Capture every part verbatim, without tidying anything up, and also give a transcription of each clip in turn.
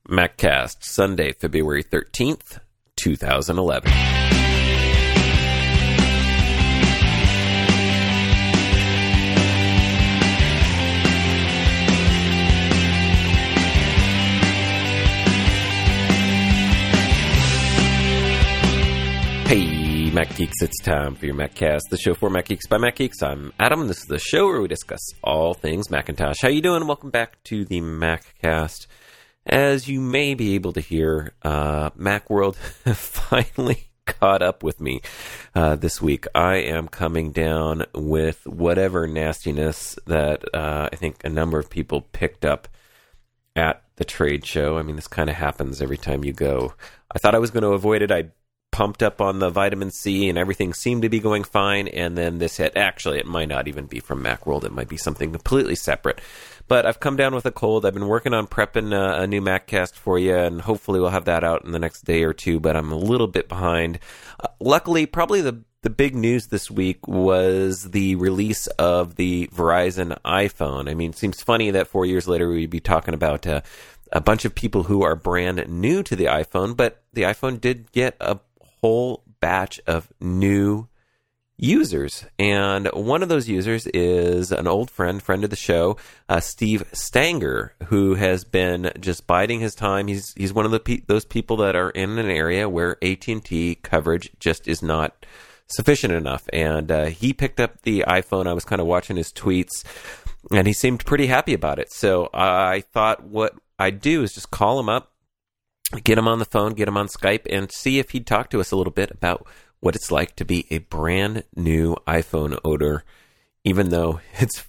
MacCast, Sunday, February thirteenth, twenty eleven. Hey, Mac Geeks, it's time for your MacCast, the show for Mac Geeks by Mac Geeks. I'm Adam, and this is the show where we discuss all things Macintosh. How you doing? Welcome back to the MacCast. As you may be able to hear, uh, Macworld finally caught up with me uh, this week. I am coming down with whatever nastiness that uh, I think a number of people picked up at the trade show. I mean, this kind of happens every time you go. I thought I was going to avoid it. I pumped up on the vitamin C and everything seemed to be going fine, and then this hit. Actually, it might not even be from Macworld. It might be something completely separate. But I've come down with a cold. I've been working on prepping a, a new MacCast for you, and hopefully we'll have that out in the next day or two, but I'm a little bit behind. Uh, luckily, probably the, the big news this week was the release of the Verizon iPhone. I mean, it seems funny that four years later we'd be talking about uh, a bunch of people who are brand new to the iPhone, but the iPhone did get a whole batch of new users, and one of those users is an old friend, friend of the show, uh, Steve Stanger, who has been just biding his time. He's he's one of the pe- those people that are in an area where A T and T coverage just is not sufficient enough, and uh, he picked up the iPhone. I was kind of watching his tweets, and he seemed pretty happy about it. So I thought what I'd do is just call him up, get him on the phone, get him on Skype, and see if he'd talk to us a little bit about what it's like to be a brand new iPhone owner, even though it's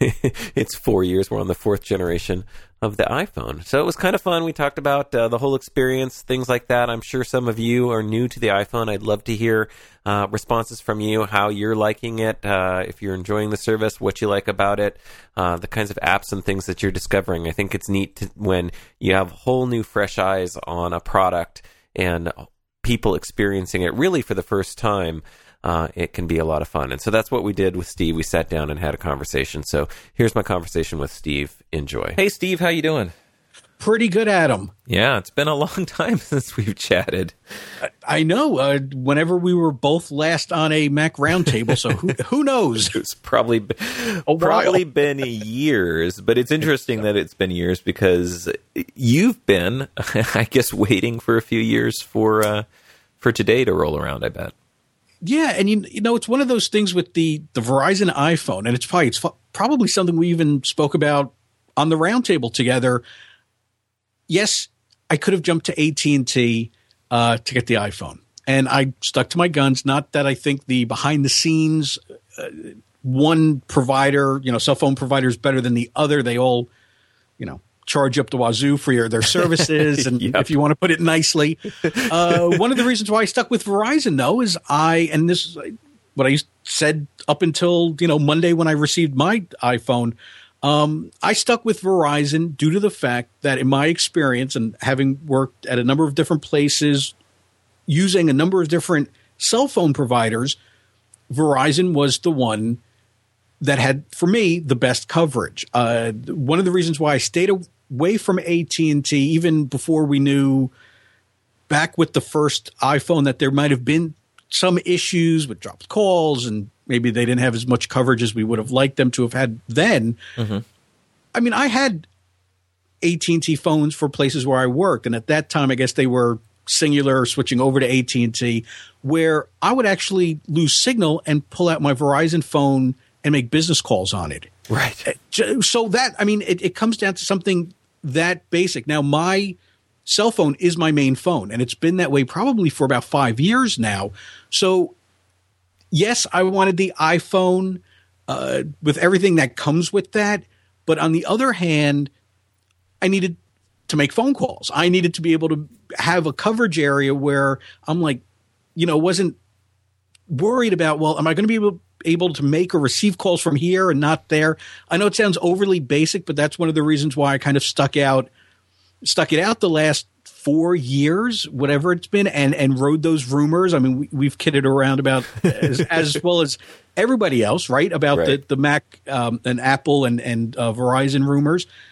it's four years. We're on the fourth generation of the iPhone. So it was kind of fun. We talked about uh, the whole experience, things like that. I'm sure some of you are new to the iPhone. I'd love to hear uh, responses from you, how you're liking it, uh, if you're enjoying the service, what you like about it, uh, the kinds of apps and things that you're discovering. I think it's neat to, when you have whole new fresh eyes on a product and people experiencing it really for the first time. Uh, it can be a lot of fun. And so that's what we did with Steve. We sat down and had a conversation. So here's my conversation with Steve. Enjoy. Hey, Steve, how you doing? Pretty good, Adam. Yeah, it's been a long time since we've chatted. I, I know. Uh, whenever we were both last on a Mac Roundtable, so who, who knows? It's probably been, probably been years, but it's interesting that it's been years because you've been, I guess, waiting for a few years for uh, for today to roll around, I bet. Yeah, and you, you know, it's one of those things with the, the Verizon iPhone, and it's probably, it's probably something we even spoke about on the Roundtable together. Yes, I could have jumped to A T and T uh, to get the iPhone, and I stuck to my guns. Not that I think the behind-the-scenes uh, one provider, you know, cell phone provider is better than the other. They all, you know, charge up the wazoo for your, their services, and yep. If you want to put it nicely. Uh, one of the reasons why I stuck with Verizon, though, is I – and this is what I said up until, you know, Monday when I received my iPhone – Um, I stuck with Verizon due to the fact that in my experience and having worked at a number of different places using a number of different cell phone providers, Verizon was the one that had, for me, the best coverage. Uh, one of the reasons why I stayed away from A T and T even before we knew back with the first iPhone that there might have been some issues with dropped calls and maybe they didn't have as much coverage as we would have liked them to have had then. Mm-hmm. I mean, I had A T and T phones for places where I worked, and at that time, I guess they were Singular switching over to A T and T, where I would actually lose signal and pull out my Verizon phone and make business calls on it. Right. So that, I mean, it, it comes down to something that basic. Now, my cell phone is my main phone, and it's been that way probably for about five years now. So yes, I wanted the iPhone uh, with everything that comes with that. But on the other hand, I needed to make phone calls. I needed to be able to have a coverage area where I'm like, you know, wasn't worried about, well, am I going to be able, able to make or receive calls from here and not there? I know it sounds overly basic, but that's one of the reasons why I kind of stuck out, stuck it out the last four years, whatever it's been, and and rode those rumors. I mean, we, we've kidded around about as, as well as everybody else, right? About right. the the Mac um, and Apple and and uh, Verizon rumors.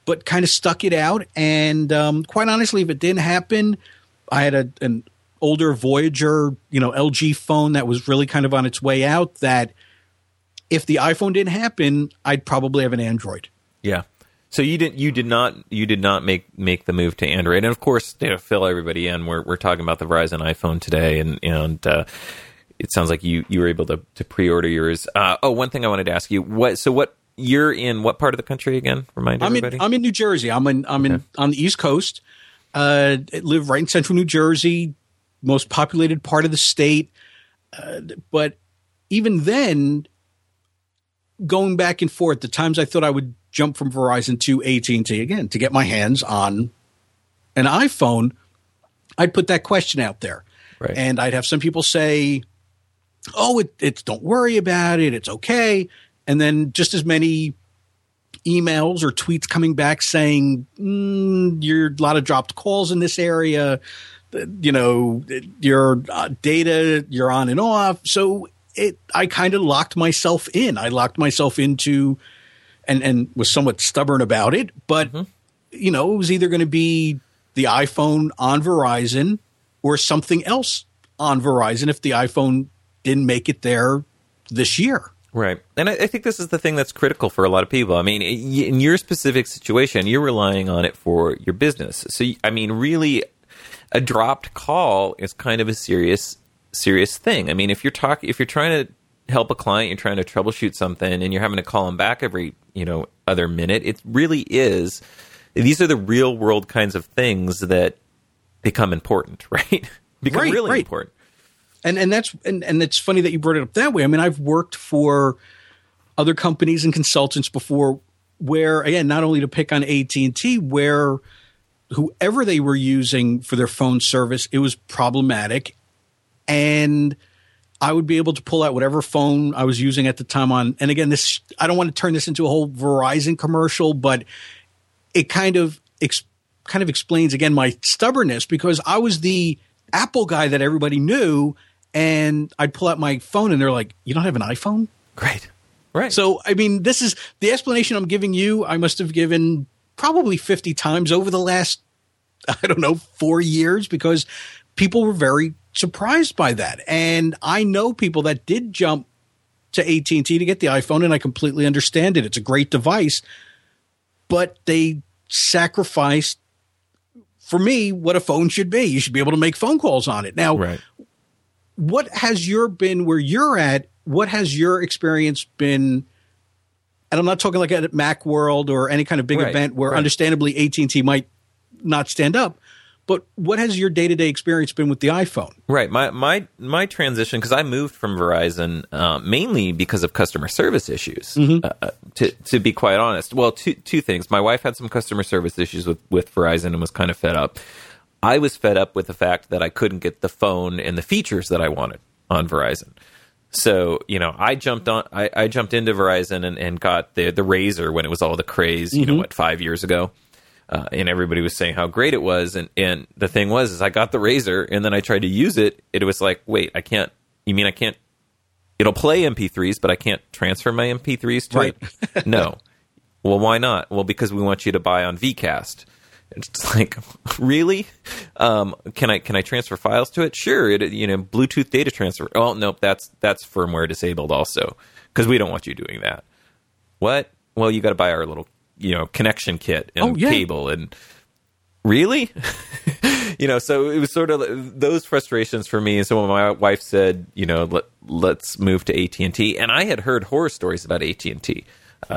but kind of stuck it out. And um, quite honestly, if it didn't happen, I had a, an older Voyager, you know, L G phone that was really kind of on its way out, that if the iPhone didn't happen, I'd probably have an Android. Yeah. So you didn't, you did not, you did not make, make the move to Android. And of course, to fill everybody in, we're, we're talking about the Verizon iPhone today. And, and, uh, it sounds like you, you were able to, to pre-order yours. Uh, oh, one thing I wanted to ask you, what, so what, you're in what part of the country again? Remind I'm everybody. In, I'm in New Jersey. I'm in, I'm okay. in, on the East Coast. Uh, I live right in central New Jersey, most populated part of the state. Uh, but even then, going back and forth, the times I thought I would jump from Verizon to A T and T again to get my hands on an iPhone, I'd put that question out there. Right. And I'd have some people say, oh, it, it's don't worry about it. It's okay. And then just as many emails or tweets coming back saying, mm, you're a lot of dropped calls in this area. You know, your uh, data, you're on and off. So it, I kind of locked myself in. I locked myself into, and, and was somewhat stubborn about it. But, mm-hmm. you know, it was either going to be the iPhone on Verizon or something else on Verizon if the iPhone didn't make it there this year. Right. And I, I think this is the thing that's critical for a lot of people. I mean, in your specific situation, you're relying on it for your business. So, I mean, really, a dropped call is kind of a serious, serious thing. I mean, if you're talking, if you're trying to help a client, you're trying to troubleshoot something, and you're having to call them back every, you know, other minute, it really is. These are the real world kinds of things that become important, right? become right, really right. important. And and that's and, and it's funny that you brought it up that way. I mean, I've worked for other companies and consultants before, where again, not only to pick on A T and T, where whoever they were using for their phone service, it was problematic. And I would be able to pull out whatever phone I was using at the time on. And again, this, I don't want to turn this into a whole Verizon commercial, but it kind of, ex, kind of explains again my stubbornness, because I was the Apple guy that everybody knew. And I'd pull out my phone and they're like, you don't have an iPhone? Great. Right. So, I mean, this is the explanation I'm giving you. I must have given probably fifty times over the last, I don't know, four years, because people were very surprised by that. And I know people that did jump to A T and T to get the iPhone, and I completely understand it. It's a great device, but they sacrificed, for me, what a phone should be. You should be able to make phone calls on it. Now, right. What has your been where you're at? What has your experience been? And I'm not talking like at Macworld or any kind of big right. event where right. understandably A T and T might not stand up. But what has your day-to-day experience been with the iPhone? Right. My my my transition, because I moved from Verizon uh, mainly because of customer service issues, mm-hmm. uh, to to be quite honest. Well, two two things. My wife had some customer service issues with, with Verizon and was kind of fed up. I was fed up with the fact that I couldn't get the phone and the features that I wanted on Verizon. So, you know, I jumped on, I, I jumped into Verizon and, and got the the Razr when it was all the craze, you mm-hmm. know, what, five years ago. Uh, and everybody was saying how great it was. And, and the thing was, is I got the Razr and then I tried to use it. It was like, wait, I can't, you mean I can't, it'll play M P threes, but I can't transfer my M P threes to right. it? No. Well, why not? Well, because we want you to buy on Vcast. It's like, really? Um, can I can I transfer files to it? Sure. It, you know, Bluetooth data transfer. Oh, nope, that's that's firmware disabled also, because we don't want you doing that. What? Well, you got to buy our little, you know, connection kit and oh, yeah. cable. And really? You know, so it was sort of those frustrations for me. And so when my wife said, you know, Let, let's move to A T and T, and I had heard horror stories about A T and T uh,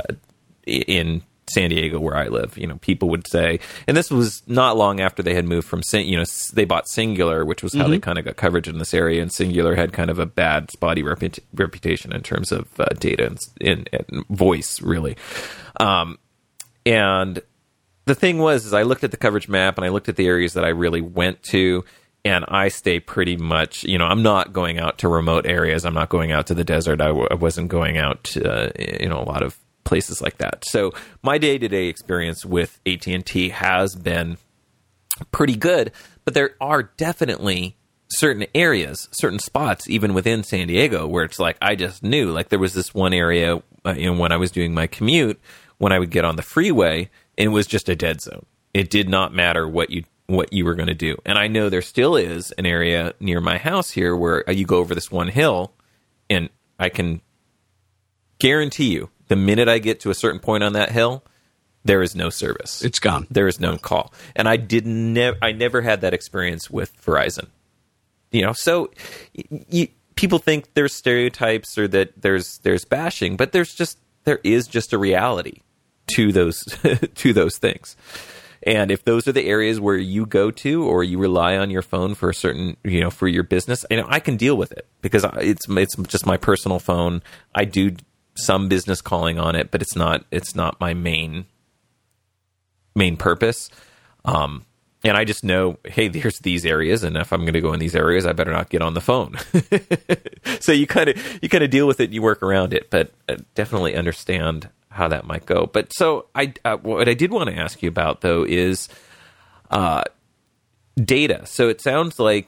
in San Diego, where I live. You know, people would say, and this was not long after they had moved from, you know, they bought Singular, which was how mm-hmm. they kind of got coverage in this area, and Singular had kind of a bad, spotty reput- reputation in terms of uh, data and, and, and voice, really. Um, and the thing was, is I looked at the coverage map and I looked at the areas that I really went to, and I stay pretty much, you know, I'm not going out to remote areas. I'm not going out to the desert. I, w- I wasn't going out to, uh, you know, a lot of places like that. So my day-to-day experience with A T and T has been pretty good, but there are definitely certain areas, certain spots, even within San Diego, where it's like, I just knew, like there was this one area, uh, you know, when I was doing my commute, when I would get on the freeway, and it was just a dead zone. It did not matter what you what you were going to do. And I know there still is an area near my house here where you go over this one hill, and I can guarantee you, the minute I get to a certain point on that hill, there is no service. It's gone. There is no call. And I did never I never had that experience with Verizon. You know, so y- y- people think there's stereotypes or that there's there's bashing, but there's just there is just a reality to those to those things. And if those are the areas where you go to or you rely on your phone for a certain, you know, for your business, you know, I can deal with it because it's it's just my personal phone. I do some business calling on it, but it's not it's not my main main purpose. Um, and I just know, hey, there's these areas, and if I'm going to go in these areas, I better not get on the phone. So you kind of you kind of deal with it, and you work around it, but uh, definitely understand how that might go. But so I, uh, what I did want to ask you about though is uh, data. So it sounds like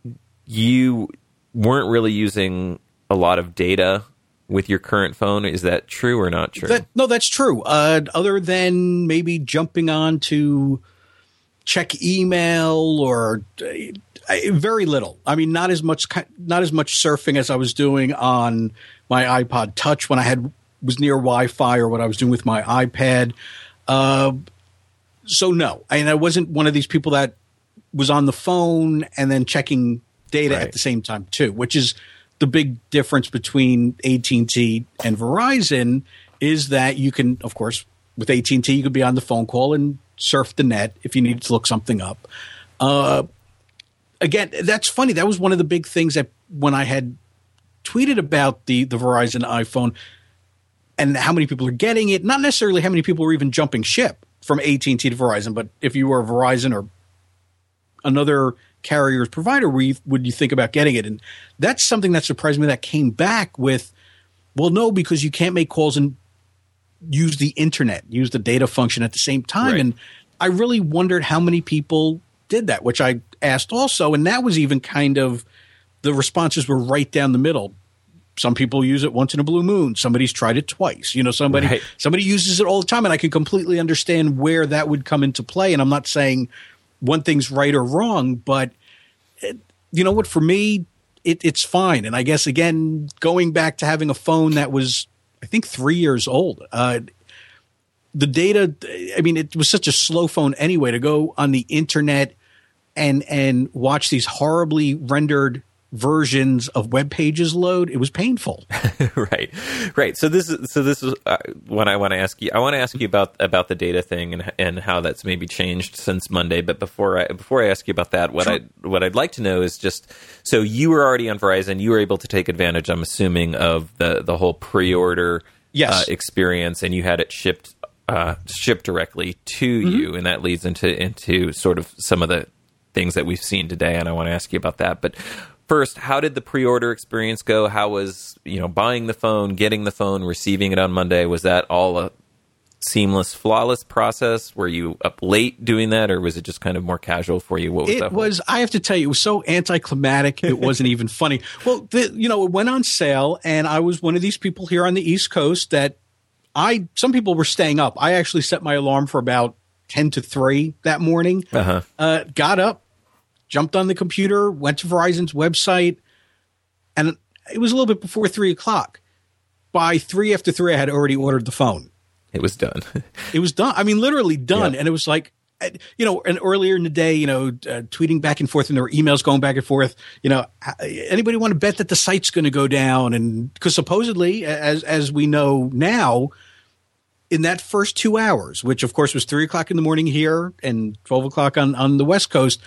you weren't really using a lot of data with your current phone. Is that true or not true? That, no, that's true. Uh, other than maybe jumping on to check email or uh, very little. I mean, not as much, not as much surfing as I was doing on my iPod Touch when I had was near Wi-Fi, or what I was doing with my iPad. Uh, so no, I, and I wasn't one of these people that was on the phone and then checking data right. at the same time too, which is the big difference between A T and T and Verizon is that you can, of course, with A T and T, you could be on the phone call and surf the net if you needed to look something up. Uh, again, that's funny. That was one of the big things that when I had tweeted about the, the Verizon iPhone and how many people are getting it, not necessarily how many people are even jumping ship from A T and T to Verizon, but if you were Verizon or another carrier's provider, where you, would you think about getting it? And that's something that surprised me that came back with, well, no, because you can't make calls and use the internet, use the data function at the same time. Right. And I really wondered how many people did that, which I asked also. And that was even kind of, the responses were right down the middle. Some people use it once in a blue moon. Somebody's tried it twice. You know, somebody right. somebody uses it all the time, and I can completely understand where that would come into play. And I'm not saying one thing's right or wrong, but it, you know what? For me, it, it's fine. And I guess, again, going back to having a phone that was, I think, three years old, uh, the data, I mean, it was such a slow phone anyway to go on the internet and and watch these horribly rendered versions of web pages load. It was painful. right. Right. So this is, so this is uh, what I want to ask you. I want to ask you about, about the data thing and, and how that's maybe changed since Monday. But before I, before I ask you about that, what sure. I, what I'd like to know is just, so you were already on Verizon, you were able to take advantage, I'm assuming, of the, the whole pre-order yes. uh, experience, and you had it shipped, uh, shipped directly to mm-hmm. you. And that leads into, into sort of some of the things that we've seen today. And I want to ask you about that. But first, how did the pre-order experience go? How was, you know, buying the phone, getting the phone, receiving it on Monday? Was that all a seamless, flawless process? Were you up late doing that, or was it just kind of more casual for you? What was it that? was, I have to tell you, it was so anticlimactic, it wasn't even funny. Well, the, you know, it went on sale, and I was one of these people here on the East Coast that I, some people were staying up. I actually set my alarm for about ten to three that morning. Uh-huh. Uh, got up, jumped on the computer, went to Verizon's website, and it was a little bit before three o'clock. By three after three, I had already ordered the phone. It was done. It was done. I mean, literally done. Yeah. And it was like, you know, and earlier in the day, you know, uh, tweeting back and forth, and there were emails going back and forth. You know, anybody want to bet that the site's going to go down? And because supposedly, as as we know now, in that first two hours, which of course was three o'clock in the morning here and twelve o'clock on on the West Coast,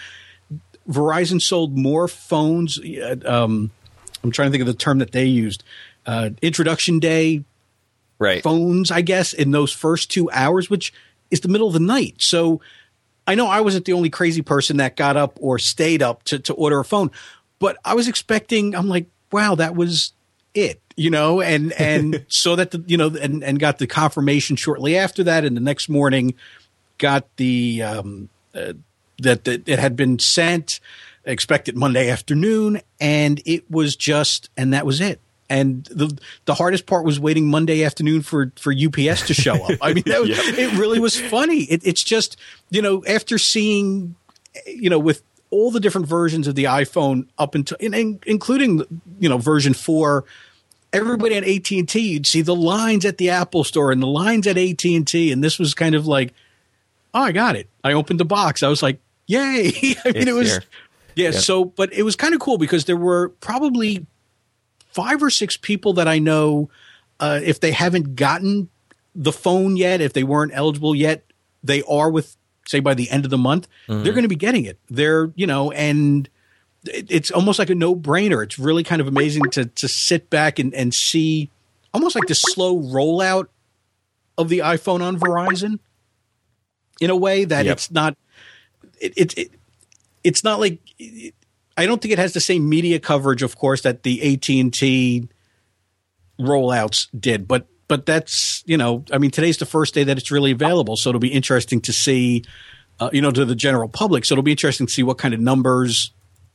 Verizon sold more phones. Um, I'm trying to think of the term that they used. Uh, introduction day right. phones, I guess, in those first two hours, which is the middle of the night. So I know I wasn't the only crazy person that got up or stayed up to, to order a phone, but I was expecting, I'm like, wow, that was it, you know, and, and so that, the, you know, and, and got the confirmation shortly after that. And the next morning got the, um, uh, that, that it had been sent, expected Monday afternoon. And it was just, and that was it. And the the hardest part was waiting Monday afternoon for, for U P S to show up. I mean, that was, yeah. It really was funny. It, it's just, you know, after seeing, you know, with all the different versions of the iPhone up until, in, including, you know, version four, everybody at A T and T, you'd see the lines at the Apple store and the lines at A T and T. And this was kind of like, oh, I got it. I opened the box. I was like, yay. I mean, it's it was, here. yeah, yeah. So, but it was kind of cool because there were probably five or six people that I know, uh, if they haven't gotten the phone yet, if they weren't eligible yet, they are with, say, by the end of the month, mm-hmm. they're going to be getting it. They're, you know, and it, it's almost like a no-brainer. It's really kind of amazing to to sit back and, and see almost like the slow rollout of the iPhone on Verizon in a way that yep. it's not, it, it, it it's not like, it, I don't think it has the same media coverage, of course, that the A T and T rollouts did. But but that's, you know, I mean, today's the first day that it's really available. So it'll be interesting to see, uh, you know, to the general public. So it'll be interesting to see what kind of numbers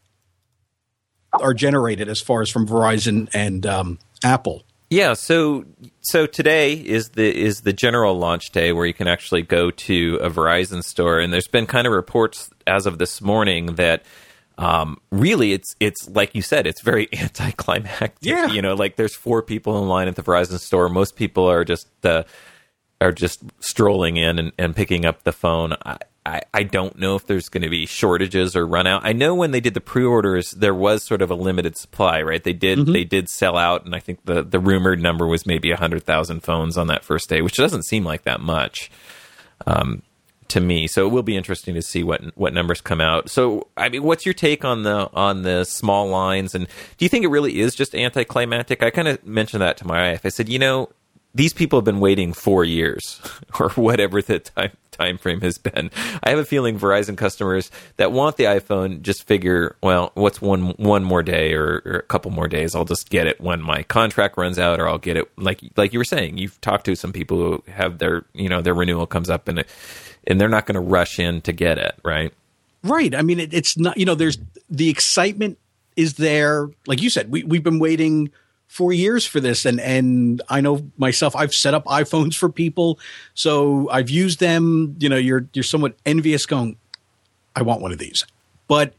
are generated as far as from Verizon and um, Apple. Yeah, so so today is the is the general launch day where you can actually go to a Verizon store. And there's been kind of reports as of this morning that Um, really, it's it's like you said, it's very anticlimactic. Yeah. You know, like there's four people in line at the Verizon store. Most people are just uh, are just strolling in and, and picking up the phone. I, I, I don't know if there's going to be shortages or run out. I know when they did the pre-orders, there was sort of a limited supply, right? They did mm-hmm. they did sell out, and I think the the rumored number was maybe a hundred thousand phones on that first day, which doesn't seem like that much. Um. To me, so it will be interesting to see what what numbers come out. So, I mean, what's your take on the on the small lines? And do you think it really is just anticlimactic? I kind of mentioned that to my wife. I said, you know, these people have been waiting four years or whatever the time time frame has been. I have a feeling Verizon customers that want the iPhone just figure, well, what's one one more day or, or a couple more days? I'll just get it when my contract runs out, or I'll get it like like you were saying. You've talked to some people who have their you know their renewal comes up and it. And they're not going to rush in to get it, right? Right. I mean, it, it's not, you know, there's the excitement is there. Like you said, we, we've been waiting for years for this. And, and I know myself, I've set up iPhones for people. So I've used them. You know, you're, you're somewhat envious going, I want one of these. But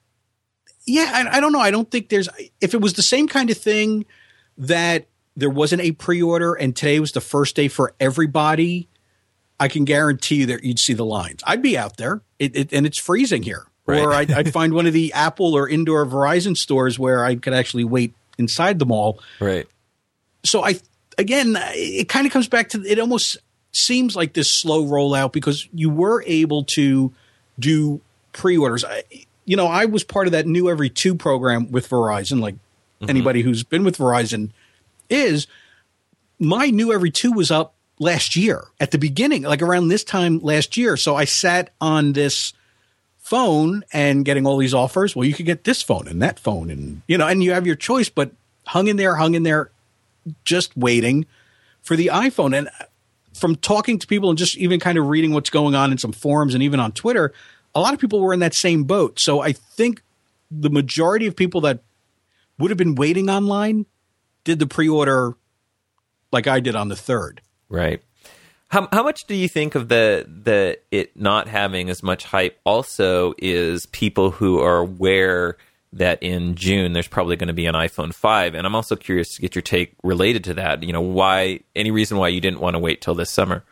yeah, I, I don't know. I don't think there's, if it was the same kind of thing that there wasn't a pre-order and today was the first day for everybody, I can guarantee you that you'd see the lines. I'd be out there, it, it, and it's freezing here. Right. Or I'd, I'd find one of the Apple or indoor Verizon stores where I could actually wait inside the mall. Right. So I, again, it kind of comes back to, it almost seems like this slow rollout because you were able to do pre-orders. I, you know, I was part of that new every two program with Verizon, like mm-hmm. anybody who's been with Verizon is. My new every two was up last year at the beginning, like around this time last year. So I sat on this phone and getting all these offers. Well, you could get this phone and that phone and, you know, and you have your choice, but hung in there, hung in there, just waiting for the iPhone. And from talking to people and just even kind of reading what's going on in some forums and even on Twitter, a lot of people were in that same boat. So I think the majority of people that would have been waiting online did the pre-order like I did on the third. Right. How how much do you think of the the it not having as much hype also is people who are aware that in June there's probably going to be an iPhone five? And I'm also curious to get your take related to that. You know, why any reason why you didn't want to wait till this summer?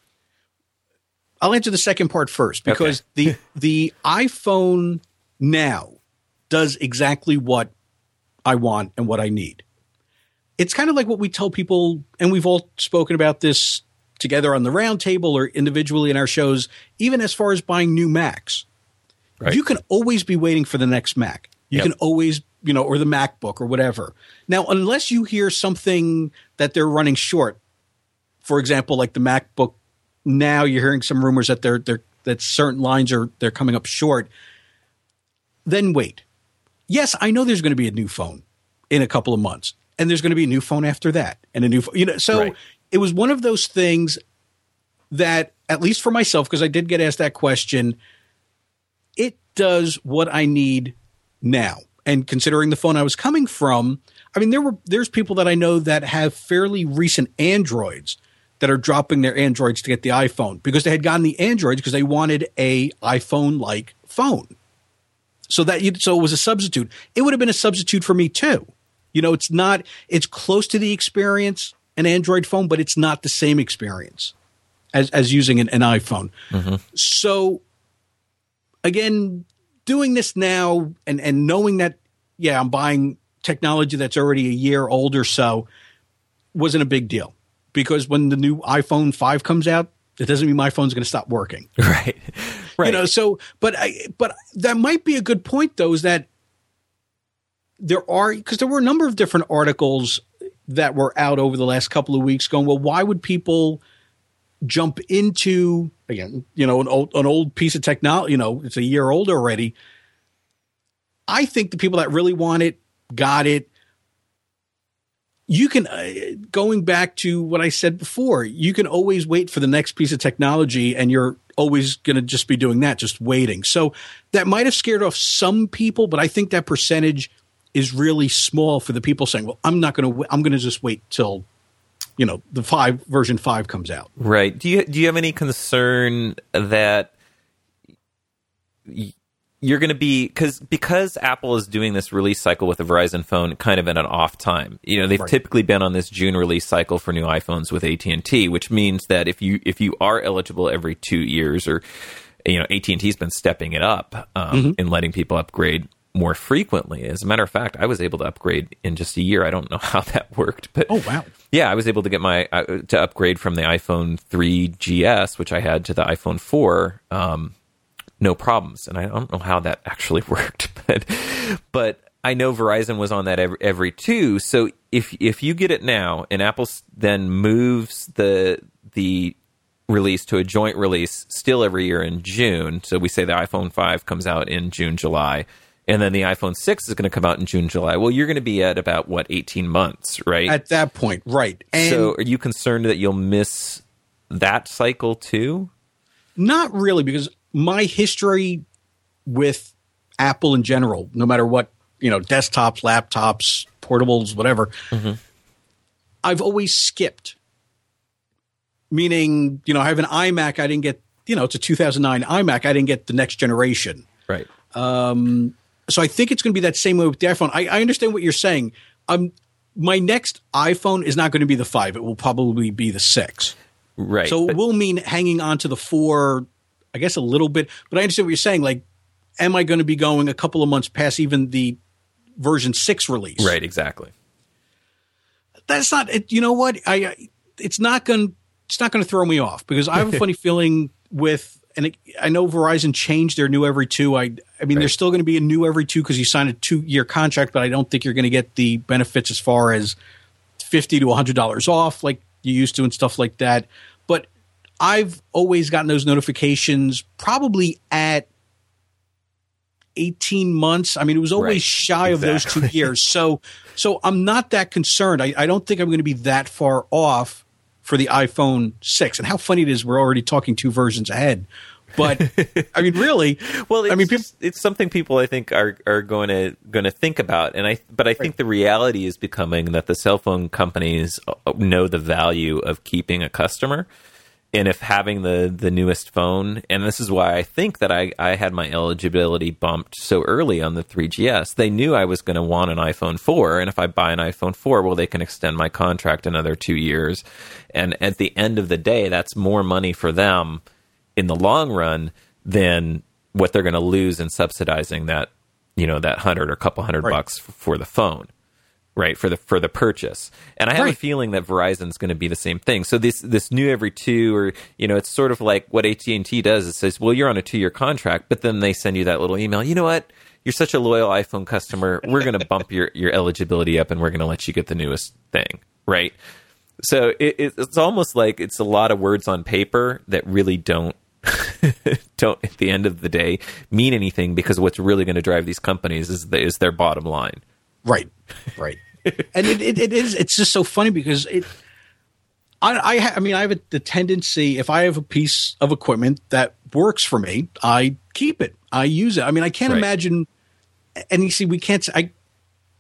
I'll answer the second part first because okay. the the iPhone now does exactly what I want and what I need. It's kind of like what we tell people, and we've all spoken about this together on the roundtable or individually in our shows, even as far as buying new Macs. Right. You can always be waiting for the next Mac. You yep. can always, you know, or the MacBook or whatever. Now, unless you hear something that they're running short, for example, like the MacBook, now you're hearing some rumors that they're, they're that certain lines are they're coming up short, then wait. Yes, I know there's going to be a new phone in a couple of months. And there's going to be a new phone after that and a new phone. You know, so right. It was one of those things that, at least for myself, because I did get asked that question, it does what I need now. And considering the phone I was coming from, I mean, there were there's people that I know that have fairly recent Androids that are dropping their Androids to get the iPhone because they had gotten the Androids because they wanted a iPhone-like phone. So that you, so it was a substitute. It would have been a substitute for me too. You know, it's not. It's close to the experience an Android phone, but it's not the same experience as as using an, an iPhone. Mm-hmm. So again, doing this now and and knowing that, yeah, I'm buying technology that's already a year old or so wasn't a big deal because when the new iPhone five comes out, it doesn't mean my phone's going to stop working. Right. Right. You know, so, but I, but that might be a good point though, is that there are, because there were a number of different articles that were out over the last couple of weeks going, well, why would people jump into, again, you know, an old, an old piece of technology, you know, it's a year old already. I think the people that really want it, got it. You can, uh, going back to what I said before, you can always wait for the next piece of technology and you're always going to just be doing that, just waiting. So that might have scared off some people, but I think that percentage is really small for the people saying, well, I'm not going to, I'm going to just wait till, you know, the five version five comes out. Right. Do you, do you have any concern that y- you're going to be, because because Apple is doing this release cycle with the Verizon phone kind of in an off time. You know, they've right. typically been on this June release cycle for new iPhones with A T and T, which means that if you if you are eligible every two years, or you know, A T and T's been stepping it up um, mm-hmm. and letting people upgrade more frequently. As a matter of fact, I was able to upgrade in just a year. I don't know how that worked, but oh wow, yeah, I was able to get my uh, to upgrade from the iPhone three G S, which I had, to the iPhone four. Um, no problems. And I don't know how that actually worked, but but I know Verizon was on that every, every two. So if if you get it now and Apple then moves the the release to a joint release still every year in June, so we say the iPhone five comes out in June, July, and then the iPhone six is going to come out in June, July. Well, you're going to be at about, what, eighteen months, right? At that point, right. And so are you concerned that you'll miss that cycle too? Not really, because my history with Apple in general, no matter what, you know, desktops, laptops, portables, whatever, mm-hmm. I've always skipped. Meaning, you know, I have an iMac, I didn't get, you know, it's a two thousand nine iMac, I didn't get the next generation. Right. Um, so I think it's going to be that same way with the iPhone. I, I understand what you're saying. Um, my next iPhone is not going to be the five. It will probably be the six. Right. So it will mean hanging on to the four, I guess, a little bit. But I understand what you're saying. Like, am I going to be going a couple of months past even the version six release? Right, exactly. That's not – you know what? I, I It's not going it's not going to throw me off, because I have a funny feeling with – and it, I know Verizon changed their new every two. I I mean, right. There's still going to be a new every two because you signed a two-year contract, but I don't think you're going to get the benefits as far as fifty to one hundred dollars off like you used to and stuff like that. But I've always gotten those notifications probably at eighteen months. I mean, it was always right. shy of exactly. those two years. So so I'm not that concerned. I, I don't think I'm going to be that far off for the iPhone six. And how funny it is, we're already talking two versions ahead. But I mean, really, well, it's, I mean, people, it's something people I think are are going to going to think about, and I but I think right. the reality is becoming that the cell phone companies know the value of keeping a customer, and if having the the newest phone, and this is why I think that I I had my eligibility bumped so early on the three G S. They knew I was going to want an iPhone four, and if I buy an iPhone four, well, they can extend my contract another two years, and at the end of the day, that's more money for them in the long run than what they're going to lose in subsidizing that, you know, that hundred or a couple hundred right. bucks f- for the phone, right? For the, for the purchase. And I have right. a feeling that Verizon's going to be the same thing. So this, this new every two, or, you know, it's sort of like what A T and T does. It says, well, you're on a two year contract, but then they send you that little email. You know what? You're such a loyal iPhone customer. We're going to bump your, your eligibility up, and we're going to let you get the newest thing. Right. So it, it's almost like it's a lot of words on paper that really don't, don't at the end of the day mean anything, because what's really going to drive these companies is the, is their bottom line. Right, right. And it, it, it is. It's just so funny because it. I I, ha, I mean I have a, the tendency, if I have a piece of equipment that works for me, I keep it. I use it. I mean, I can't right. imagine. And you see, we can't. I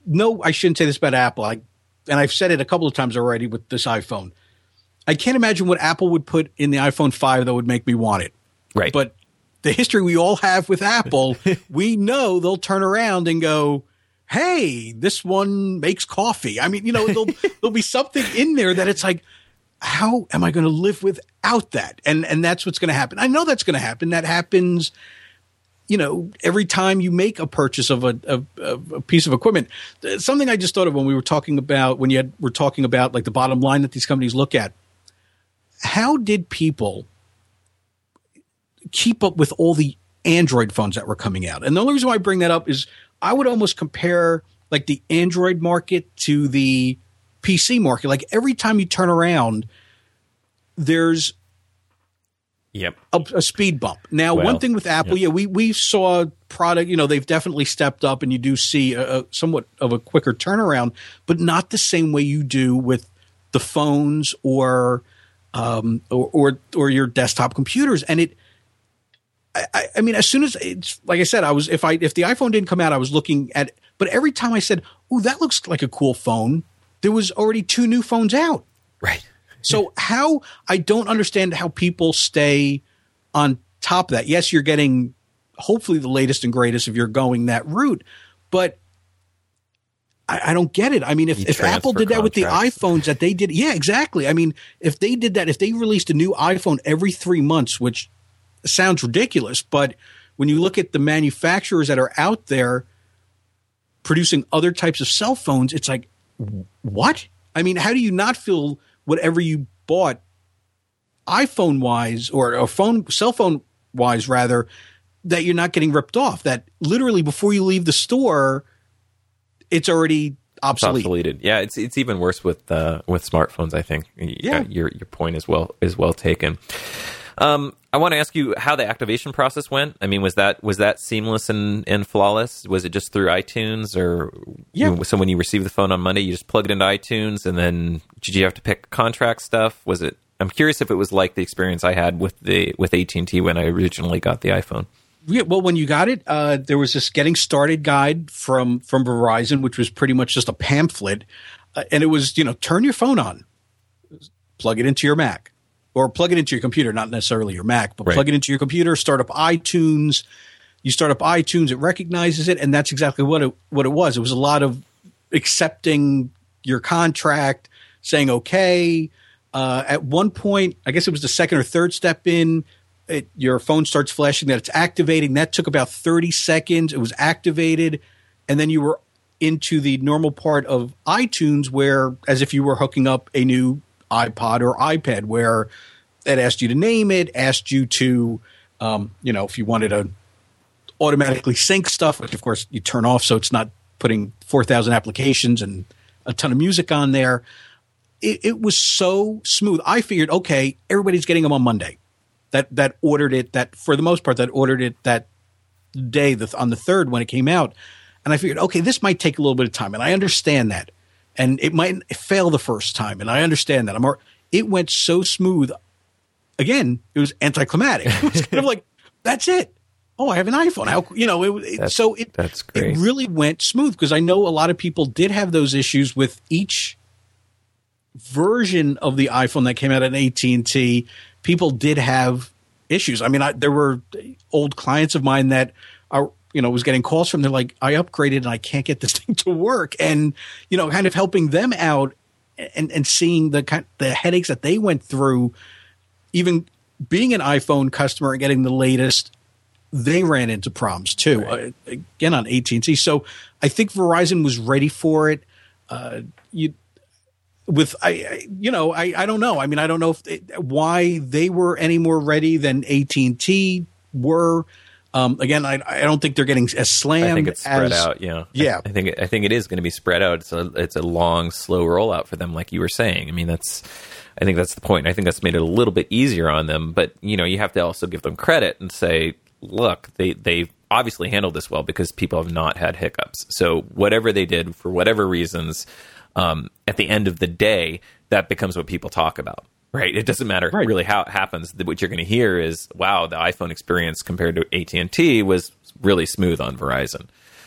no, I shouldn't say this about Apple. I, and I've said it a couple of times already with this iPhone. I can't imagine what Apple would put in the iPhone five that would make me want it. Right. But the history we all have with Apple, we know they'll turn around and go, hey, this one makes coffee. I mean, you know, there'll, there'll be something in there that it's like, how am I going to live without that? And and that's what's going to happen. I know that's going to happen. That happens, you know, every time you make a purchase of a, of, of a piece of equipment. Something I just thought of when we were talking about, when you had, were talking about like the bottom line that these companies look at. How did people keep up with all the Android phones that were coming out? And the only reason why I bring that up is I would almost compare like the Android market to the P C market. Like every time you turn around, there's yep. a, a speed bump. Now, well, one thing with Apple, yep. yeah, we we saw product, you know, they've definitely stepped up and you do see a, a somewhat of a quicker turnaround, but not the same way you do with the phones or um or or, or your desktop computers. And it I, I mean, as soon as it's like I said, I was if I if the iPhone didn't come out, I was looking at but every time I said, "Oh, that looks like a cool phone," there was already two new phones out. Right. So how I don't understand how people stay on top of that. Yes, you're getting hopefully the latest and greatest if you're going that route, but I, I don't get it. I mean, if, if Apple did that contracts. with the iPhones that they did, yeah, exactly. I mean, if they did that, if they released a new iPhone every three months, which sounds ridiculous, but when you look at the manufacturers that are out there producing other types of cell phones, it's like, what? I mean, how do you not feel whatever you bought iPhone wise or, or phone, cell phone wise rather, that you're not getting ripped off? That literally before you leave the store, it's already obsolete. Obsoleted. Yeah, it's it's even worse with uh, with smartphones. I think. Yeah, your your point is well is well taken. Um, I want to ask you how the activation process went. I mean, was that was that seamless and, and flawless? Was it just through iTunes, or yeah? You know, so when you received the phone on Monday, you just plugged it into iTunes, and then did you have to pick contract stuff? Was it? I'm curious if it was like the experience I had with the with A T and T when I originally got the iPhone. Yeah, well, when you got it, uh, there was this getting started guide from from Verizon, which was pretty much just a pamphlet, uh, and it was, you know, turn your phone on, plug it into your Mac. Or plug it into your computer, not necessarily your Mac, but right. plug it into your computer, start up iTunes. You start up iTunes, it recognizes it, and that's exactly what it what it was. It was a lot of accepting your contract, saying okay. Uh, at one point, I guess it was the second or third step in, it, your phone starts flashing that it's activating. That took about thirty seconds. It was activated, and then you were into the normal part of iTunes where as if you were hooking up a new iPod or iPad, where it asked you to name it, asked you to, um, you know, if you wanted to automatically sync stuff, which of course you turn off so it's not putting four thousand applications and a ton of music on there. It, it was so smooth. I figured, okay, everybody's getting them on Monday. That that ordered it, that for the most part, that ordered it that day the, on the third when it came out. And I figured, okay, this might take a little bit of time. And I understand that. And it might fail the first time, and I understand that. I'm more, it went so smooth. Again, it was anticlimactic. It was kind of like, that's it. Oh, I have an iPhone. How, you know, it, it, that's, so it that's great. It really went smooth because I know a lot of people did have those issues with each version of the iPhone that came out at A T and T. People did have issues. I mean, I, there were old clients of mine that are, you know, was getting calls from, they're like, I upgraded and I can't get this thing to work. And, you know, kind of helping them out and, and seeing the kind the headaches that they went through, even being an iPhone customer and getting the latest, they ran into problems too, right. uh, again, on A T and T. So I think Verizon was ready for it. Uh, you with, I, I you know, I, I don't know. I mean, I don't know if they, why they were any more ready than A T and T were. Um, again, I, I don't think they're getting as slammed. I think it's spread as, out. Yeah, yeah. I, I think it, I think it is going to be spread out. It's a it's a long, slow rollout for them, like you were saying. I mean, that's I think that's the point. I think that's made it a little bit easier on them. But you know, you have to also give them credit and say, look, they they obviously handled this well because people have not had hiccups. So whatever they did for whatever reasons, um, at the end of the day, that becomes what people talk about. Right. It doesn't matter right. really how it happens. What you're going to hear is, wow, the iPhone experience compared to A T and T was really smooth on Verizon.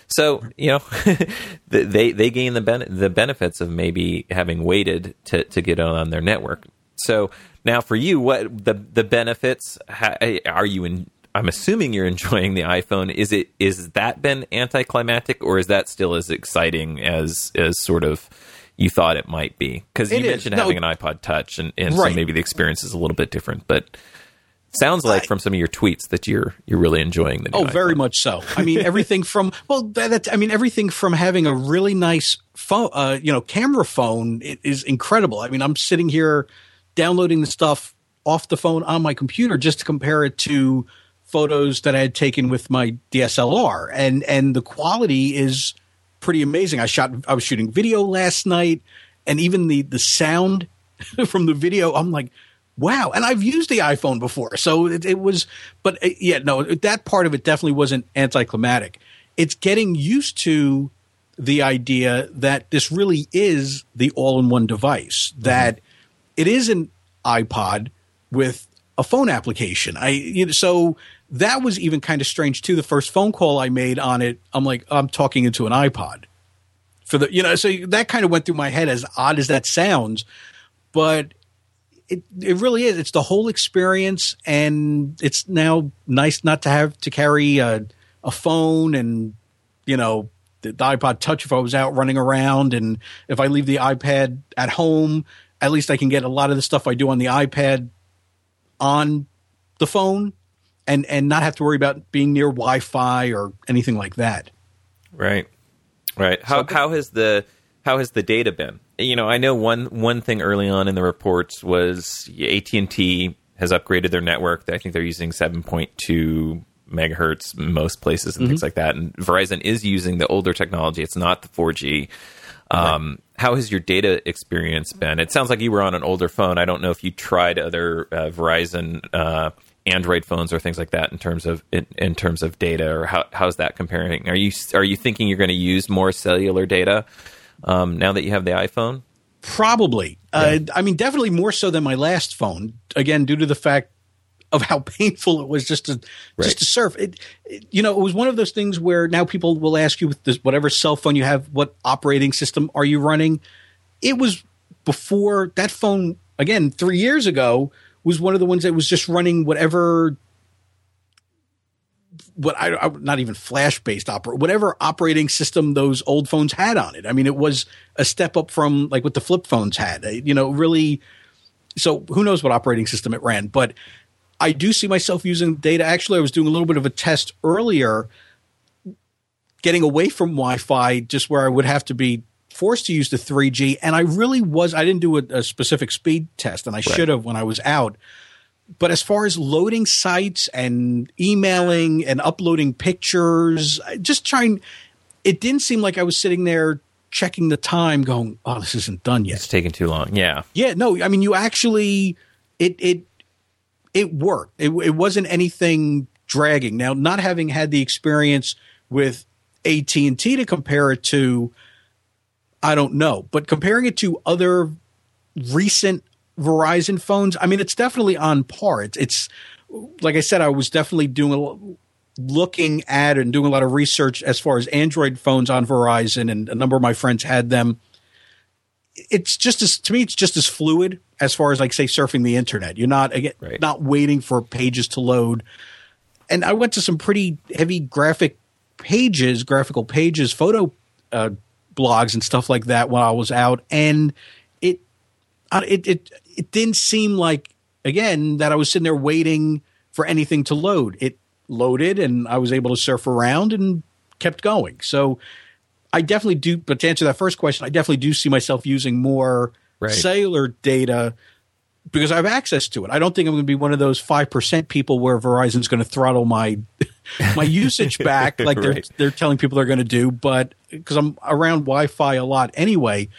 So, you know, they they gain the ben- the benefits of maybe having waited to, to get on their network. So now for you, what the the benefits are you in? I'm assuming you're enjoying the iPhone. Is it is that been anticlimactic, or is that still as exciting as as sort of you thought it might be? Because you it mentioned no, having an iPod Touch, and, and right. so maybe the experience is a little bit different. But sounds like I, from some of your tweets that you're you're really enjoying the new oh, iPhone. very much so. I mean, everything from well, that, that I mean, everything from having a really nice phone, uh, you know, camera phone it is incredible. I mean, I'm sitting here downloading the stuff off the phone on my computer just to compare it to photos that I had taken with my D S L R, and and the quality is pretty amazing. I shot, I was shooting video last night, and even the the sound from the video, I'm like, wow. And I've used the iPhone before, so it, it was, but uh, yeah, no, that part of it definitely wasn't anticlimactic. It's getting used to the idea that this really is the all-in-one device, that mm-hmm. it is an iPod with a phone application. I you know, so that was even kind of strange too. The first phone call I made on it, I'm like, I'm talking into an iPod for the, you know, so that kind of went through my head, as odd as that sounds, but it it really is. It's the whole experience, and it's now nice not to have to carry a, a phone and, you know, the, the iPod Touch if I was out running around, and if I leave the iPad at home, at least I can get a lot of the stuff I do on the iPad on the phone, and and not have to worry about being near Wi-Fi or anything like that. Right, right. How so, how has the how has the data been? You know, I know one one thing early on in the reports was A T and T has upgraded their network. I think they're using seven point two megahertz in most places and mm-hmm. things like that. And Verizon is using the older technology. It's not the four G. Um, right. How has your data experience been? It sounds like you were on an older phone. I don't know if you tried other uh, Verizon uh, Android phones or things like that in terms of in, in terms of data, or how how's that comparing? Are you are you thinking you're going to use more cellular data um, now that you have the iPhone? Probably. Yeah. Uh, I mean, definitely more so than my last phone. Again, due to the fact of how painful it was just to right. just to surf. It, it, you know, it was one of those things where now people will ask you with this, whatever cell phone you have, what operating system are you running? It was before that phone, again, three years ago, was one of the ones that was just running whatever, what I, I not even flash based opera, whatever operating system those old phones had on it. I mean, it was a step up from like what the flip phones had. You know, really. So who knows what operating system it ran, but I do see myself using data. Actually, I was doing a little bit of a test earlier, getting away from Wi-Fi, just where I would have to be forced to use the three G. And I really was, I didn't do a, a specific speed test, and I right. should have when I was out. But as far as loading sites and emailing and uploading pictures, just trying, it didn't seem like I was sitting there checking the time going, oh, this isn't done yet. It's taking too long. Yeah. Yeah. No, I mean, you actually, it, it, It worked. It, it wasn't anything dragging. Now, not having had the experience with A T and T to compare it to, I don't know. But comparing it to other recent Verizon phones, I mean, it's definitely on par. It's, it's like I said, I was definitely doing a, looking at and doing a lot of research as far as Android phones on Verizon, and a number of my friends had them. It's just as, to me, it's just as fluid as far as, like, say, surfing the internet. You're not again right. not waiting for pages to load. And I went to some pretty heavy graphic pages, graphical pages, photo uh, blogs and stuff like that while I was out, and it it it it didn't seem like, again, that I was sitting there waiting for anything to load. It loaded, and I was able to surf around and kept going. So I definitely do, but to answer that first question, I definitely do see myself using more right. cellular data because I have access to it. I don't think I'm going to be one of those five percent people where Verizon's going to throttle my my usage back like they're right. they're telling people they're going to do, but because I'm around Wi-Fi a lot anyway.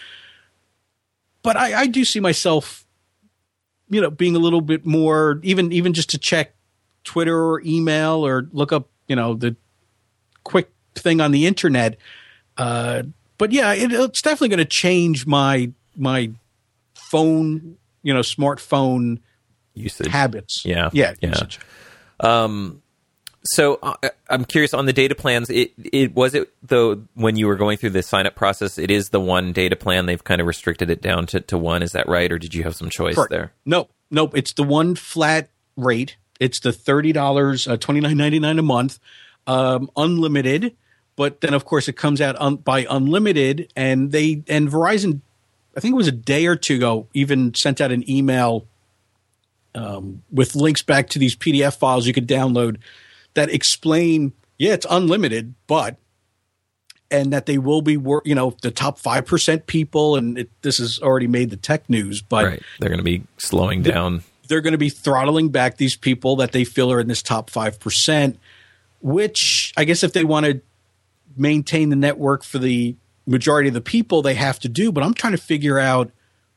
But I, I do see myself, you know, being a little bit more, even even just to check Twitter or email or look up, you know, the quick thing on the internet. Uh, but yeah, it, it's definitely going to change my my phone, you know, smartphone usage habits. Yeah, yeah, yeah. usage. Um, So uh, I'm curious on the data plans. It it was it though when you were going through the sign up process. It is the one data plan. They've kind of restricted it down to, to one. Is that right, or did you have some choice Correct. there? Nope, nope. It's the one flat rate. It's the thirty dollars, uh, twenty nine ninety nine a month, um, unlimited. But then of course it comes out un- by unlimited, and they and Verizon, I think it was a day or two ago, even sent out an email um, with links back to these P D F files you could download that explain, yeah, it's unlimited, but, and that they will be, wor- you know, the top five percent people, and it, this has already made the tech news, but right. they're going to be slowing the, down. They're going to be throttling back these people that they feel are in this top five percent, which I guess if they want to maintain the network for the majority of the people, they have to do. But I'm trying to figure out,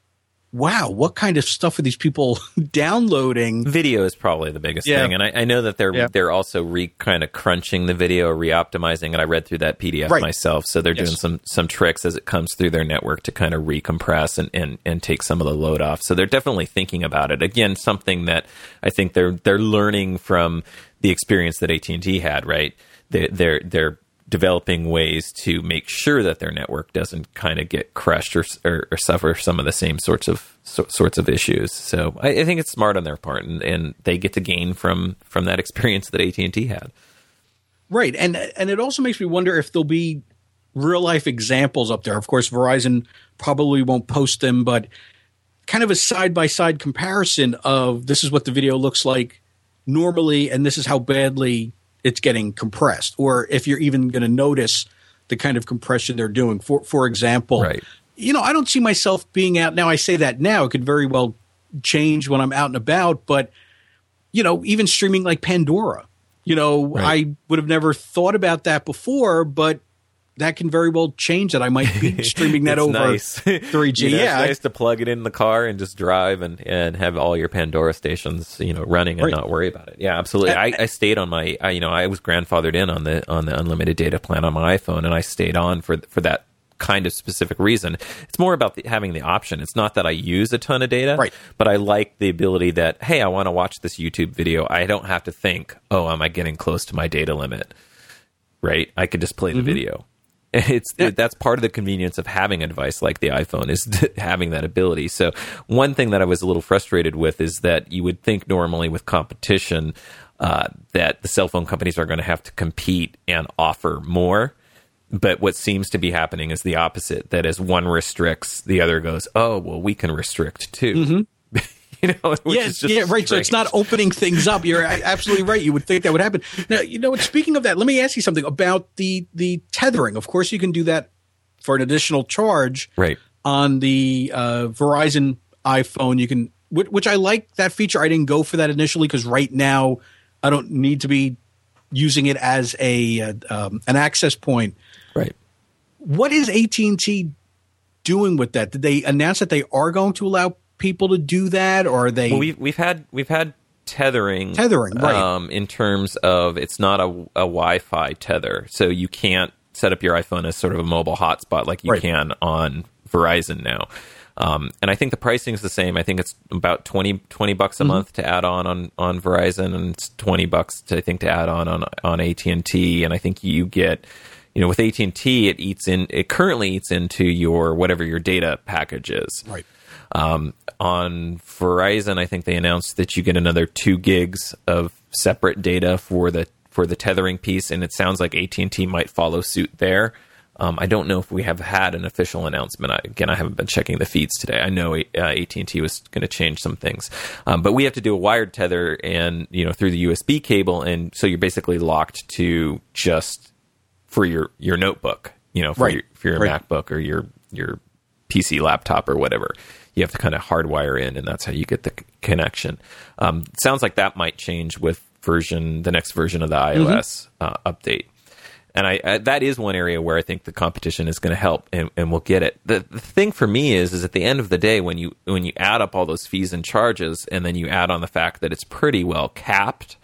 wow, what kind of stuff are these people downloading? Video is probably the biggest yeah. thing, and I, I know that they're yeah. they're also re kind of crunching the video, re-optimizing. And I read through that P D F right. myself, so they're yes. doing some some tricks as it comes through their network to kind of recompress and, and and take some of the load off. So they're definitely thinking about it. Again, something that I think they're they're learning from the experience that A T and T had. Right, they, they're they're developing ways to make sure that their network doesn't kind of get crushed or, or, or suffer some of the same sorts of so, sorts of issues. So I, I think it's smart on their part, and, and they get to gain from from that experience that A T and T had. Right, and and it also makes me wonder if there'll be real life examples up there. Of course, Verizon probably won't post them, but kind of a side by side comparison of this is what the video looks like normally, and this is how badly it's getting compressed, or if you're even going to notice the kind of compression they're doing. For for example, right. you know, I don't see myself being out now. I say that now; it could very well change when I'm out and about. But you know, even streaming like Pandora, you know, right. I would have never thought about that before, but that can very well change. That I might be streaming that over nice. three G. You know, yeah, it's nice to plug it in the car and just drive and, and have all your Pandora stations, you know, running and right. not worry about it. Yeah, absolutely. I, I stayed on my, I, you know, I was grandfathered in on the on the unlimited data plan on my iPhone, and I stayed on for for that kind of specific reason. It's more about the, having the option. It's not that I use a ton of data, right. but I like the ability that, hey, I want to watch this YouTube video. I don't have to think, oh, am I getting close to my data limit? Right? I could just play the mm-hmm. video. It's yeah. that's part of the convenience of having a device like the iPhone is having that ability. So one thing that I was a little frustrated with is that you would think normally with competition uh, that the cell phone companies are going to have to compete and offer more. But what seems to be happening is the opposite, that as one restricts, the other goes, oh, well, we can restrict too. Mm-hmm. You know, yeah, yeah, right. Strange. So it's not opening things up. You're absolutely right. You would think that would happen. Now, you know, speaking of that, let me ask you something about the the tethering. Of course, you can do that for an additional charge, right? On the uh, Verizon iPhone, you can, which, which I like that feature. I didn't go for that initially because right now I don't need to be using it as a uh, um, an access point. Right. What is A T and T doing with that? Did they announce that they are going to allow people to do that, or are they? Well, we've we've had we've had tethering, tethering, right? Um, in terms of it's not a, a Wi-Fi tether, so you can't set up your iPhone as sort of a mobile hotspot like you right. can on Verizon now. Um, and I think the pricing is the same. I think it's about twenty, twenty bucks a mm-hmm. month to add on, on on Verizon, and it's twenty bucks to, I think, to add on on on A T and T. And I think you get, you know, with A T and T, it eats in it currently eats into your whatever your data package is. Right. Um, on Verizon, I think they announced that you get another two gigs of separate data for the for the tethering piece, and it sounds like A T and T might follow suit there. Um, I don't know if we have had an official announcement. I, again, I haven't been checking the feeds today. I know uh, A T and T was going to change some things, um, but we have to do a wired tether, and you know, through the U S B cable, and so you're basically locked to just for your, your notebook, you know, for right. your, for your right. MacBook or your your P C laptop or whatever. You have to kind of hardwire in, and that's how you get the c- connection. Um, it sounds like that might change with version the next version of the iOS mm-hmm. uh, update. And I, I that is one area where I think the competition is going to help, and, and we'll get it. The, the thing for me is, is at the end of the day, when you when you add up all those fees and charges, and then you add on the fact that it's pretty well capped.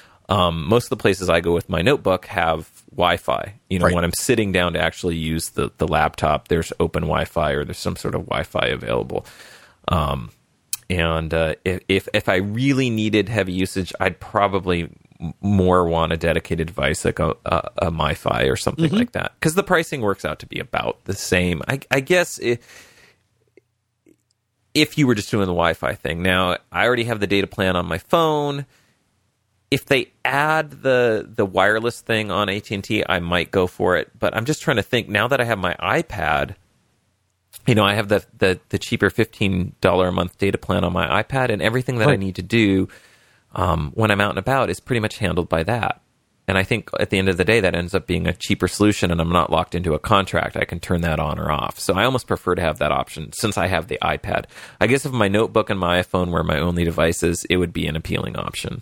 Um, most of the places I go with my notebook have Wi-Fi. You know, right. when I'm sitting down to actually use the, the laptop, there's open Wi-Fi or there's some sort of Wi-Fi available. Um, and uh, if if I really needed heavy usage, I'd probably more want a dedicated device like a, a, a MiFi or something mm-hmm. like that, because the pricing works out to be about the same. I, I guess it, if you were just doing the Wi-Fi thing. Now, I already have the data plan on my phone. If they add the the wireless thing on A T and T, I might go for it. But I'm just trying to think, now that I have my iPad, you know, I have the the, the cheaper fifteen dollars a month data plan on my iPad, and everything that right. I need to do um, when I'm out and about is pretty much handled by that. And I think at the end of the day, that ends up being a cheaper solution, and I'm not locked into a contract. I can turn that on or off. So I almost prefer to have that option since I have the iPad. I guess if my notebook and my iPhone were my only devices, it would be an appealing option.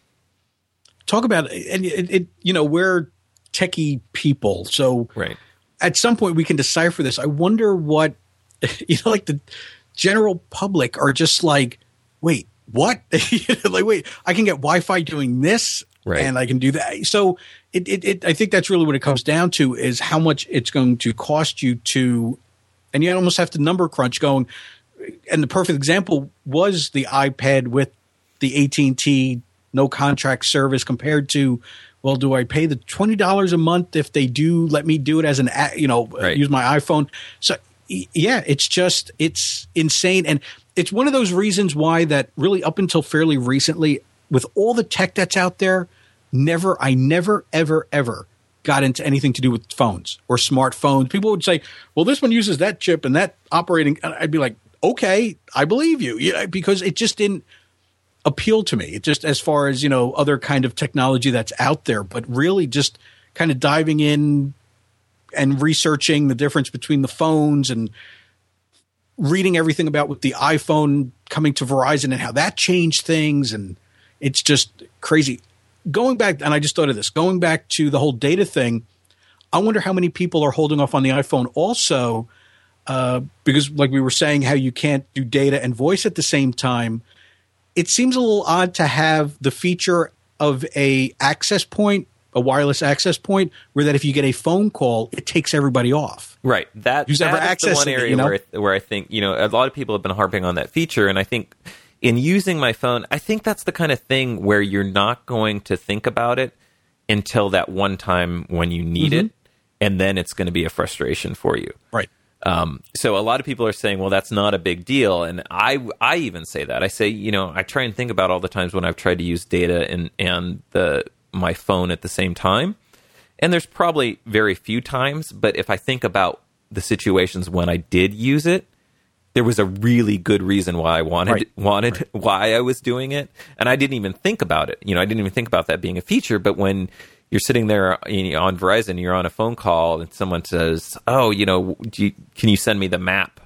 Talk about and it, it, you know, we're techie people, so right. at some point we can decipher this. I wonder what, you know, like the general public are just like, wait, what? Like, wait, I can get Wi-Fi doing this, right. and I can do that. So it, it, it, I think that's really what it comes down to, is how much it's going to cost you to, and you almost have to number crunch going. And the perfect example was the iPad with the A T and T no contract service compared to, well, do I pay the twenty dollars a month if they do let me do it as an, you know, right. use my iPhone? So yeah, it's just, it's insane. And it's one of those reasons why that really up until fairly recently, with all the tech that's out there, never, I never, ever, ever got into anything to do with phones or smartphones. People would say, well, this one uses that chip and that operating. And I'd be like, okay, I believe you. Yeah, because it just didn't appeal to me. It just, as far as, you know, other kind of technology that's out there, but really just kind of diving in and researching the difference between the phones and reading everything about with the iPhone coming to Verizon and how that changed things. And it's just crazy. Going back, and I just thought of this, going back to the whole data thing, I wonder how many people are holding off on the iPhone also, uh, because like we were saying, how you can't do data and voice at the same time. It seems a little odd to have the feature of a access point, a wireless access point, where that if you get a phone call, it takes everybody off. Right. That, Who's that ever is the one area it, you know? where, where I think, you know, a lot of people have been harping on that feature. And I think in using my phone, I think that's the kind of thing where you're not going to think about it until that one time when you need mm-hmm. it. And then it's going to be a frustration for you. Right. Um, so a lot of people are saying, well, that's not a big deal. And I, I even say that. I say, you know, I try and think about all the times when I've tried to use data and, and the my phone at the same time. And there's probably very few times. But if I think about the situations when I did use it, there was a really good reason why I wanted right. wanted right. why I was doing it. And I didn't even think about it. You know, I didn't even think about that being a feature. But when you're sitting there you know, on Verizon, you're on a phone call, and someone says, "Oh, you know, do you, can you send me the map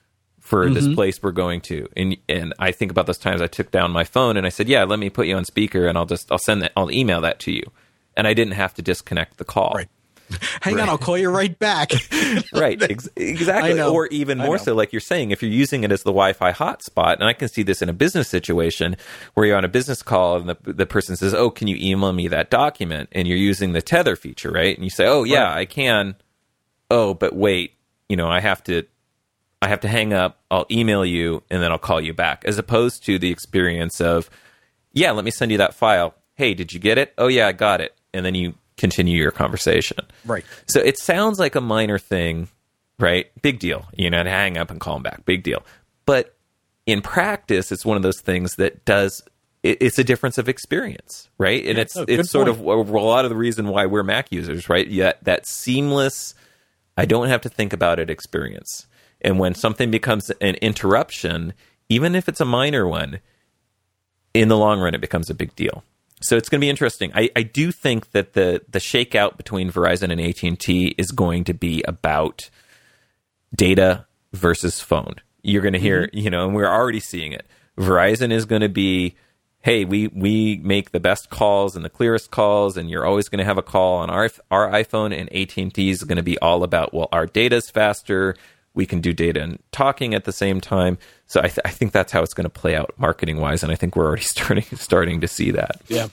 for mm-hmm. this place we're going to?" And and I think about those times I took down my phone and I said, "Yeah, let me put you on speaker, and I'll just I'll send that I'll email that to you," and I didn't have to disconnect the call. Right. Hang right. on, I'll call you right back. Right, ex- exactly. Or even more so, like you're saying, if you're using it as the Wi-Fi hotspot, and I can see this in a business situation where you're on a business call and the, the person says, "Oh, can you email me that document?" And you're using the tether feature, right? And you say, "Oh, yeah, right. I can." Oh, but wait, you know, I have to, I have to hang up. I'll email you, and then I'll call you back. As opposed to the experience of, "Yeah, let me send you that file. Hey, did you get it? Oh, yeah, I got it." And then you continue your conversation. Right. So it sounds like a minor thing, right? Big deal. You know, and hang up and call them back. Big deal. But in practice, it's one of those things that does, it, it's a difference of experience, right? And yeah, it's, oh, it's sort point. of a, a lot of the reason why we're Mac users, right? Yet that seamless, I don't have to think about it experience. And when something becomes an interruption, even if it's a minor one, in the long run, it becomes a big deal. So it's going to be interesting. I, I do think that the the shakeout between Verizon and A T and T is going to be about data versus phone. You're going to hear, mm-hmm. you know, and we're already seeing it. Verizon is going to be, hey, we we make the best calls and the clearest calls, and you're always going to have a call on our our iPhone. And A T and T is going to be all about, well, our data's faster. We can do data and talking at the same time. So I, th- I think that's how it's going to play out marketing wise, and I think we're already starting starting to see that. Yeah.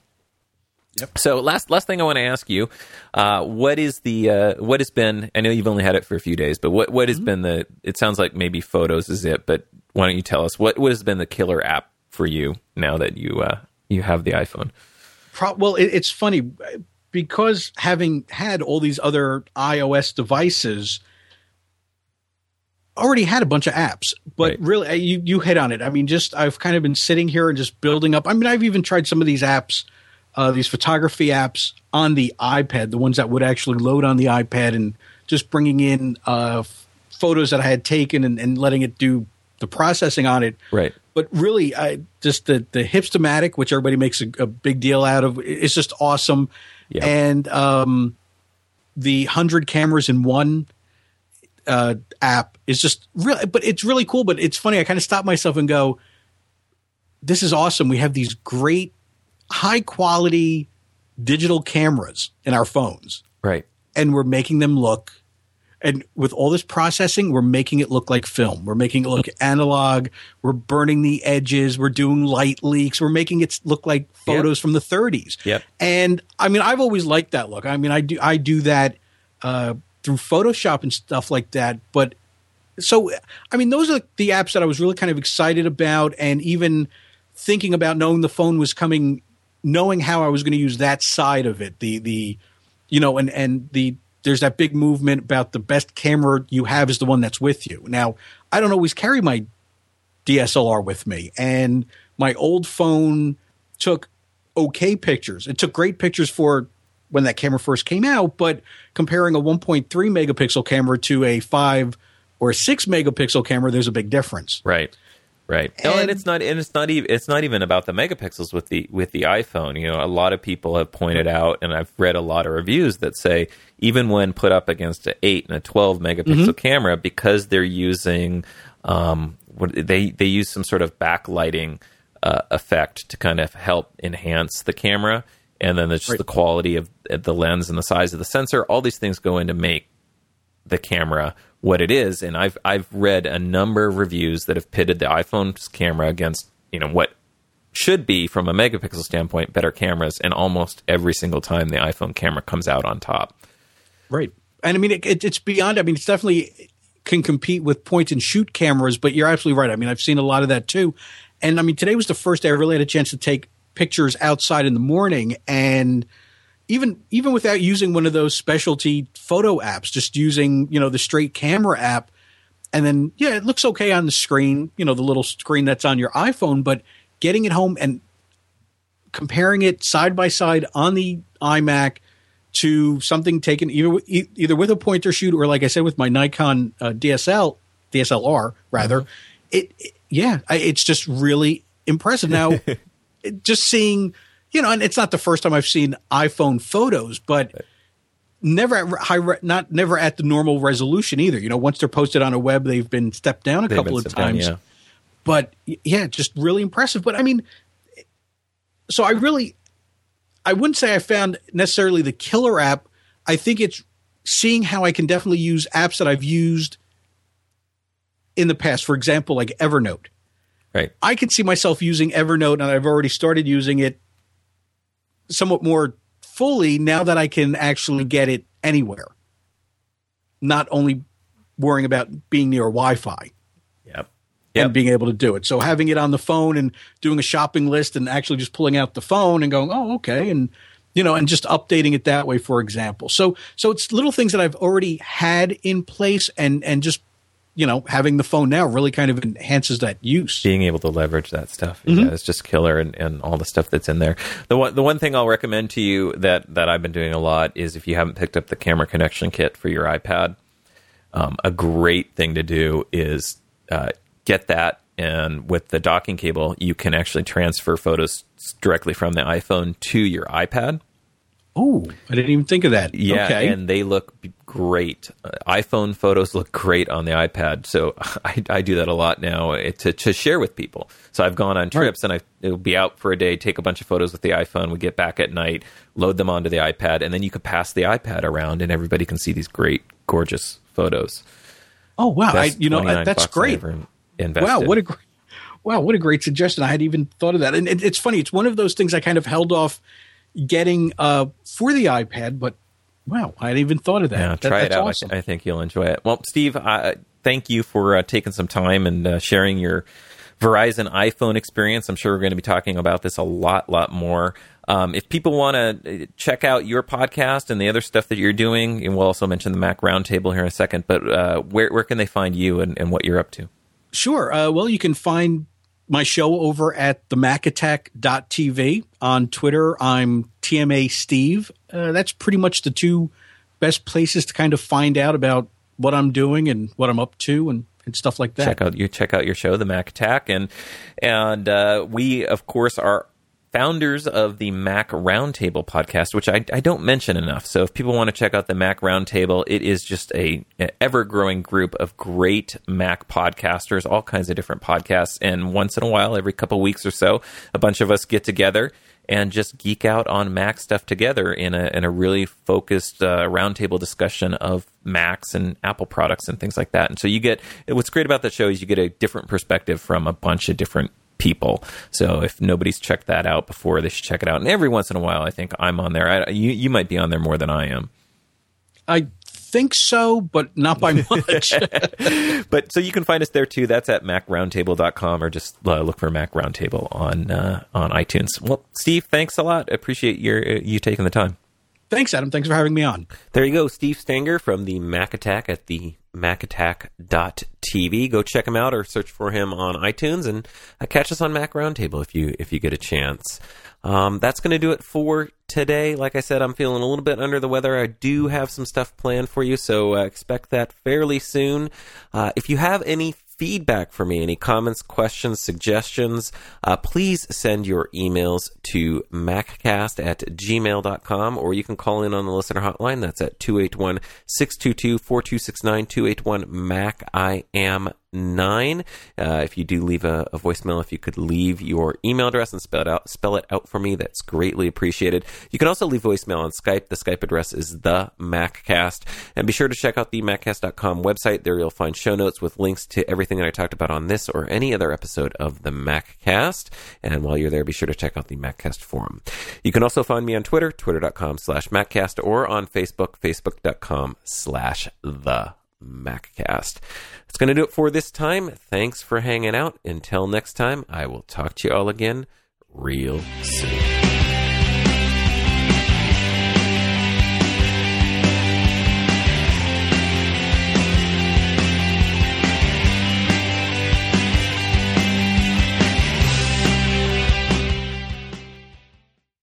Yep. So last last thing I want to ask you, uh, what is the uh, what has been? I know you've only had it for a few days, but what what has mm-hmm. been the? It sounds like maybe Photos is it, but why don't you tell us what what has been the killer app for you now that you uh, you have the iPhone? Pro- well, it, it's funny because having had all these other iOS devices, already had a bunch of apps, but right. really you, you hit on it. I mean, just, I've kind of been sitting here and just building up. I mean, I've even tried some of these apps, uh, these photography apps on the iPad, the ones that would actually load on the iPad, and just bringing in, uh, f- photos that I had taken and, and letting it do the processing on it. Right. But really, I just the, the Hipstamatic, which everybody makes a, a big deal out of, it's just awesome. Yep. And, um, the hundred cameras in one, uh, app is just really, but it's really cool. But it's funny. I kind of stop myself and go, this is awesome. We have these great high quality digital cameras in our phones. Right. And we're making them look, and with all this processing, we're making it look like film. We're making it look analog. We're burning the edges. We're doing light leaks. We're making it look like photos yep. from the thirties. Yep. And I mean, I've always liked that look. I mean, I do, I do that, uh, through Photoshop and stuff like that. But so, I mean, those are the apps that I was really kind of excited about, and even thinking about, knowing the phone was coming, knowing how I was going to use that side of it. The, the, you know, and, and the, there's that big movement about the best camera you have is the one that's with you. Now, I don't always carry my D S L R with me, and my old phone took okay pictures. It took great pictures for when that camera first came out, but comparing a one point three megapixel camera to a five or a six megapixel camera, there's a big difference. Right. Right. And, no, and it's not, and it's not even, it's not even about the megapixels with the, with the iPhone. You know, a lot of people have pointed out, and I've read a lot of reviews that say, even when put up against an eight and a twelve megapixel mm-hmm. camera, because they're using, um, what they, they use some sort of backlighting, uh, effect to kind of help enhance the camera. And then there's just right. the quality of the lens and the size of the sensor. All these things go in to make the camera what it is. And I've I've read a number of reviews that have pitted the iPhone's camera against, you know, what should be, from a megapixel standpoint, better cameras. And almost every single time the iPhone camera comes out on top. Right. And I mean, it, it, it's beyond, I mean, it's definitely can compete with point and shoot cameras, but you're absolutely right. I mean, I've seen a lot of that too. And I mean, today was the first day I really had a chance to take pictures outside in the morning, and even even without using one of those specialty photo apps, just using, you know, the straight camera app, and then yeah, it looks okay on the screen, you know, the little screen that's on your iPhone, but getting it home and comparing it side by side on the iMac to something taken either with, either with a pointer shoot, or like I said with my Nikon uh, D S L D S L R rather, mm-hmm. it, it yeah, I, it's just really impressive. Now. Just seeing, you know, and it's not the first time I've seen iPhone photos, but right. never at high, re- not never at the normal resolution either. You know, once they're posted on a web, they've been stepped down a they've couple of times. Down, yeah. But yeah, just really impressive. But I mean, so I really, I wouldn't say I found necessarily the killer app. I think it's seeing how I can definitely use apps that I've used in the past. For example, like Evernote. Right. I can see myself using Evernote, and I've already started using it somewhat more fully now that I can actually get it anywhere, not only worrying about being near Wi-Fi. Yep. And yep. being able to do it. So having it on the phone and doing a shopping list and actually just pulling out the phone and going, oh, okay. And, you know, and just updating it that way, for example. So, so it's little things that I've already had in place, and, and just, you know, having the phone now really kind of enhances that use. Being able to leverage that stuff, mm-hmm. yeah, it's just killer, and, and all the stuff that's in there. The one, the one thing I'll recommend to you that, that I've been doing a lot is, if you haven't picked up the camera connection kit for your iPad, um, a great thing to do is uh, get that, and with the docking cable, you can actually transfer photos directly from the iPhone to your iPad. Oh, I didn't even think of that. Yeah, okay. And they look great. Uh, iPhone photos look great on the iPad, so I, I do that a lot now to, to share with people. So I've gone on trips, right. and I it'll be out for a day, take a bunch of photos with the iPhone. We get back at night, load them onto the iPad, and then you can pass the iPad around, and everybody can see these great, gorgeous photos. Oh wow! I, you know that's great. Wow, what a great, wow, what a great suggestion! I hadn't even thought of that. And it, it's funny; it's one of those things I kind of held off getting uh, for the iPad, but wow, I hadn't even thought of that. Yeah, that try it out. Awesome. I, I think you'll enjoy it. Well, Steve, uh, thank you for uh, taking some time and uh, sharing your Verizon iPhone experience. I'm sure we're going to be talking about this a lot, lot more. Um, if people want to check out your podcast and the other stuff that you're doing, and we'll also mention the Mac Roundtable here in a second, but uh, where, where can they find you and, and what you're up to? Sure. Uh, well, you can find my show over at the mac attack dot t v. On Twitter, I'm T M A Steve. Uh, that's pretty much the two best places to kind of find out about what I'm doing and what I'm up to and, and stuff like that. Check out you check out your show, The Mac Attack, and and uh, we of course are founders of the Mac Roundtable podcast, which I, I don't mention enough. So if people want to check out the Mac Roundtable, it is just a, a ever-growing group of great Mac podcasters, all kinds of different podcasts. And once in a while, every couple of weeks or so, a bunch of us get together and just geek out on Mac stuff together in a in a really focused uh, roundtable discussion of Macs and Apple products and things like that. And so you get, what's great about that show is you get a different perspective from a bunch of different people. So if nobody's checked that out before, they should check it out. And every once in a while, I think I'm on there. I, you you might be on there more than I am. I think so, but not by much. But so you can find us there too. That's at mac roundtable dot com, or just uh, look for Mac Roundtable on uh, on iTunes. Well, Steve, thanks a lot. I appreciate your uh, you taking the time. Thanks, Adam. Thanks for having me on. There you go, Steve Stanger from the Mac Attack at the mac attack dot t v. Go check him out or search for him on iTunes, and uh, catch us on Mac Roundtable if you if you get a chance. Um, that's going to do it for today. Like I said, I'm feeling a little bit under the weather. I do have some stuff planned for you, so uh, expect that fairly soon. Uh, if you have any feedback for me, any comments, questions, suggestions, uh, please send your emails to maccast at gmail dot com, or you can call in on the listener hotline. That's at two eight one, six two two, four two six nine, two eight one, Mac I am nine. Uh, if you do leave a, a voicemail, if you could leave your email address and spell it out, spell it out for me, that's greatly appreciated. You can also leave voicemail on Skype. The Skype address is the MacCast, and be sure to check out the maccast dot com website. There you'll find show notes with links to everything that I talked about on this or any other episode of the MacCast. And while you're there, be sure to check out the MacCast forum. You can also find me on Twitter, twitter dot com slash MacCast, or on Facebook, facebook dot com slash the MacCast. That's going to do it for this time. Thanks for hanging out. Until next time, I will talk to you all again real soon.